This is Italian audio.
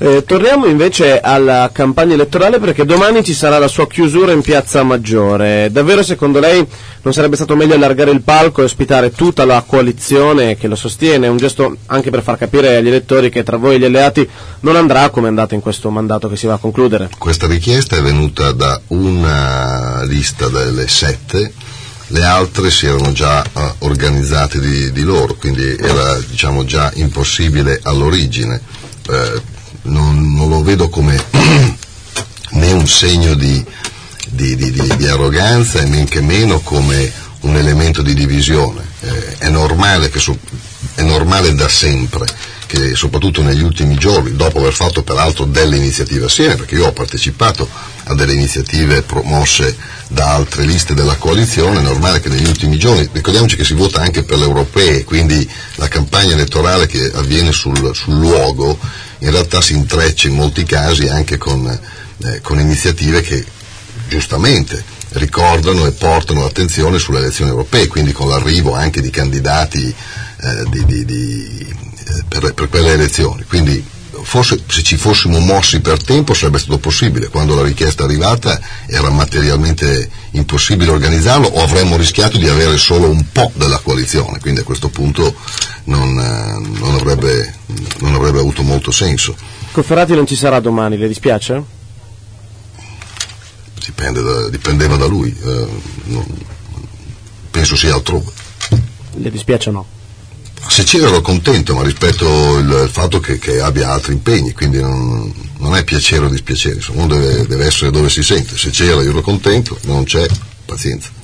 Torniamo invece alla campagna elettorale, perché domani ci sarà la sua chiusura in Piazza Maggiore. Davvero, secondo lei, non sarebbe stato meglio allargare il palco e ospitare tutta la coalizione che lo sostiene? Un gesto anche per far capire agli elettori che tra voi e gli alleati non andrà come è andato in questo mandato che si va a concludere. Questa richiesta è venuta da una lista delle 7, le altre si erano già organizzate di loro, quindi era, diciamo, già impossibile all'origine. Non lo vedo come né un segno di arroganza e men che meno come un elemento di divisione. È normale da sempre che, soprattutto negli ultimi giorni, dopo aver fatto peraltro delle iniziative assieme, perché io ho partecipato a delle iniziative promosse da altre liste della coalizione, è normale che negli ultimi giorni, ricordiamoci che si vota anche per le europee, quindi la campagna elettorale che avviene sul luogo in realtà si intreccia in molti casi anche con iniziative che giustamente ricordano e portano l'attenzione sulle elezioni europee, quindi con l'arrivo anche di candidati per quelle elezioni. Quindi forse se ci fossimo mossi per tempo sarebbe stato possibile. Quando la richiesta è arrivata era materialmente impossibile organizzarlo, o avremmo rischiato di avere solo un po' della coalizione, quindi a questo punto non avrebbe avuto molto senso. Cofferati non ci sarà domani, le dispiace? Dipendeva da lui, penso sia altrove. Le dispiace o no? Se c'era ero contento, ma rispetto il fatto che abbia altri impegni, quindi non è piacere o dispiacere, uno deve essere dove si sente. Se c'era io ero contento, non c'è, pazienza.